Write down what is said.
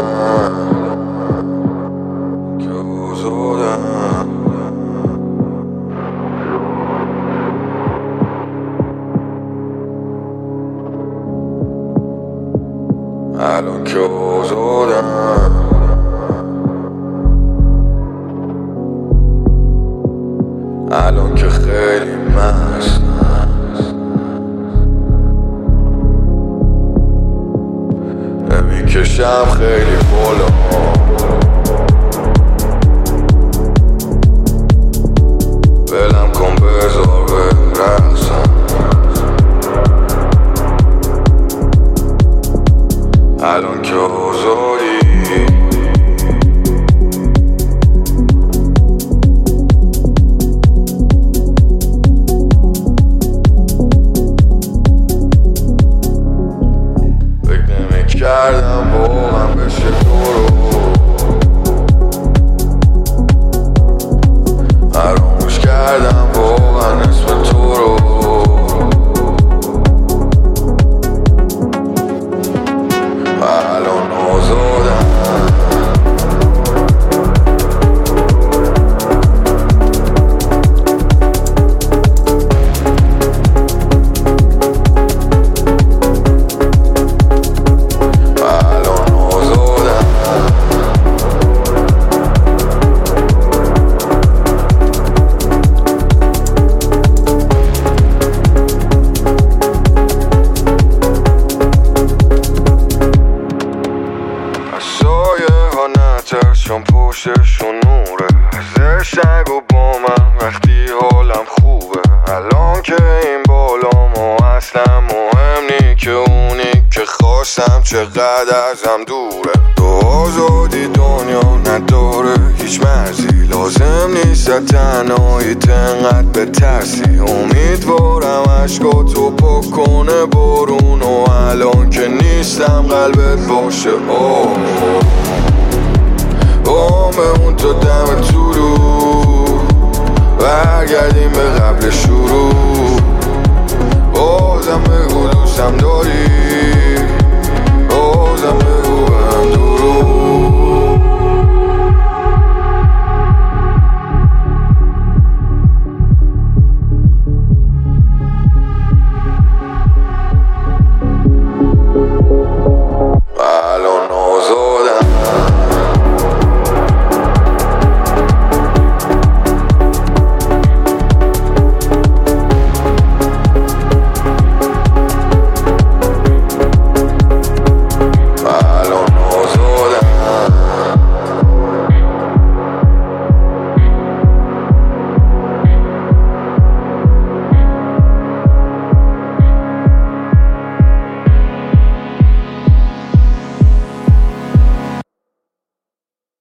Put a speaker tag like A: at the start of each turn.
A: الان که آزادم الان که خیلی مستم نمیکشم خیلی بالا ولم کن بذار برقصم الان که آزادی فکر نمی‌کردم واقعا بشه تو رو فراموش کردم واقعا اسم تو رو الان آزادم الان آزادم سایه ها نترسم پشتشون نوره زشت نگو با من وقتی حالم خوبه الان که این بالام و اصلا مهم نی که اونی که خواستم چقدر ازم دوره تو آزادی دنیا نداره هیچ مرزی لازم نیست تنهایی تنقدر به ترسی امیدوارم عشقاتو پاک کنه بارون و الان که نیستم قلبت باشه